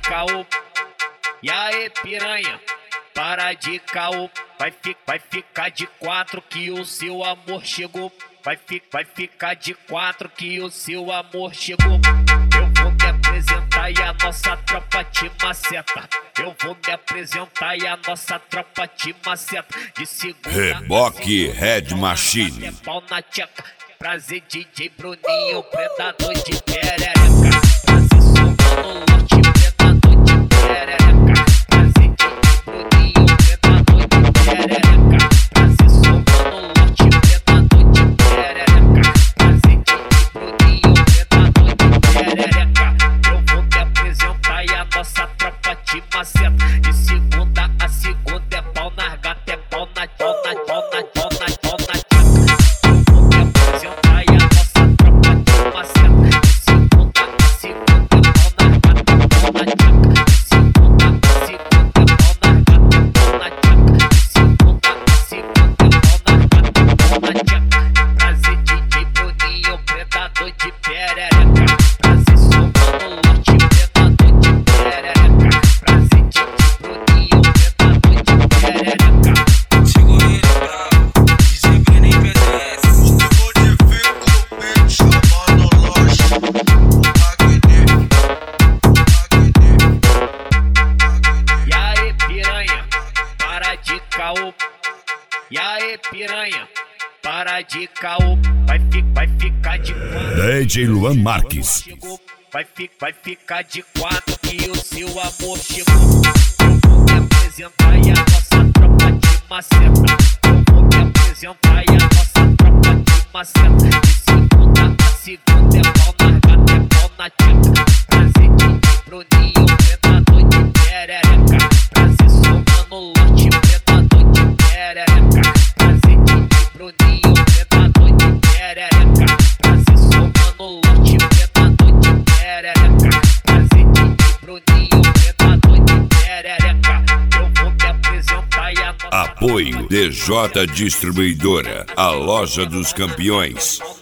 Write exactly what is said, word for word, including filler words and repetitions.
caô. E aí, piranha, para de caô. Vai, fi, vai ficar de quatro que o seu amor chegou. Vai, fi, vai ficar de quatro que o seu amor chegou. Eu vou me apresentar e a nossa tropa te maceta. Eu vou me apresentar e a nossa tropa te maceta. De segunda Reboque Red Machine. É pau na tcheca. Prazer, D J Bruninho, predador de perereca. Prazer, sou mano lote, predador de perereca. Prazer, D J Bruninho, predador de perereca. Prazer, sou mano lote, predador de perereca. Prazer, D J Bruninho, predador de perereca. Eu vou me apresentar e a nossa tropa te maceta. De segunda a segunda é pau na gata, é pau na pau na pau na pau na pau na tcheca. E aí, piranha, para de caô. Vai, fi, vai ficar de quatro. D J Luan Marques. Vai, fi, vai ficar de quatro que o seu amor chegou. Eu vou me apresentar e a nossa tropa te maceta. Eu vou me apresentar e a nossa tropa te maceta. De segunda a segunda é pau na gata, é pau na tcheca. Prazer, D J Bruninho, predador de perereca. Prazer, sou mano lote, predador de perereca. Prazer, D J Bruninho, predador de perereca. Prazer, sou mano lote, predador de perereca. Prazer, D J Bruninho, predador de perereca. Eu vou me apresentar e a nossa... Apoio D J Distribuidora, a loja dos campeões.